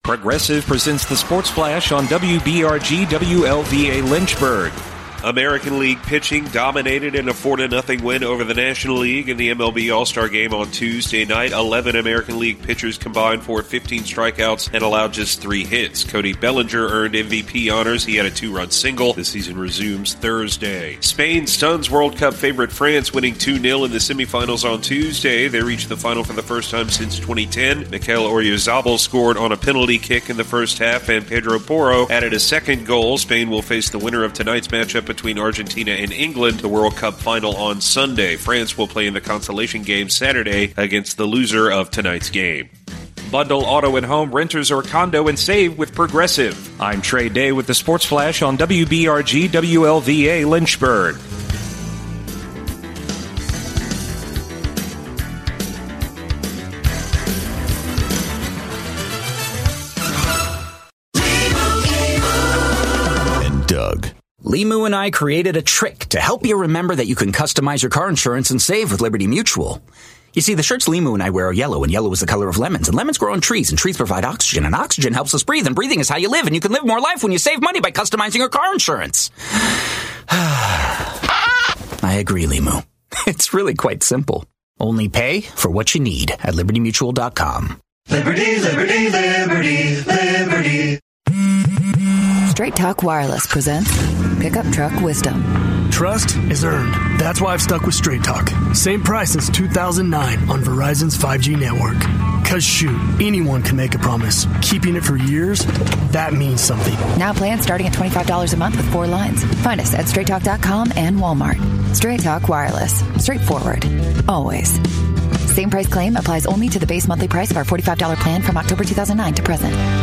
Progressive presents the Sports Flash on WBRG WLVA Lynchburg. American League pitching dominated in a 4-0 win over the National League in the MLB All-Star Game on Tuesday night. 11 American League pitchers combined for 15 strikeouts and allowed just 3 hits. Cody Bellinger earned MVP honors. He had a 2-run single. The season resumes Thursday. Spain stuns World Cup favorite France, winning 2-0 in the semifinals on Tuesday. They reached the final for the first time since 2010. Mikel Oyarzabal scored on a penalty kick in the first half, and Pedro Porro added a second goal. Spain will face the winner of tonight's matchup between Argentina and England, the World Cup final on Sunday. France will play in the consolation game Saturday against the loser of tonight's game. Bundle auto and home, renters, or condo and save with Progressive. I'm Trey Day with the Sports Flash on WBRG WLVA Lynchburg. Doug. Limu and I created a trick to help you remember that you can customize your car insurance and save with Liberty Mutual. You see, the shirts Limu and I wear are yellow, and yellow is the color of lemons, and lemons grow on trees, and trees provide oxygen, and oxygen helps us breathe, and breathing is how you live, and you can live more life when you save money by customizing your car insurance. I agree, Limu. It's really quite simple. Only pay for what you need at LibertyMutual.com. Liberty, liberty, liberty, liberty. Straight Talk Wireless presents Pickup Truck Wisdom. Trust is earned. That's why I've stuck with Straight Talk. Same price since 2009 on Verizon's 5G network. Cause shoot, anyone can make a promise. Keeping it for years, that means something. Now plans starting at $25 a month with 4 lines. Find us at straighttalk.com and Walmart. Straight Talk Wireless. Straightforward. Always. Same price claim applies only to the base monthly price of our $45 plan from October 2009 to present.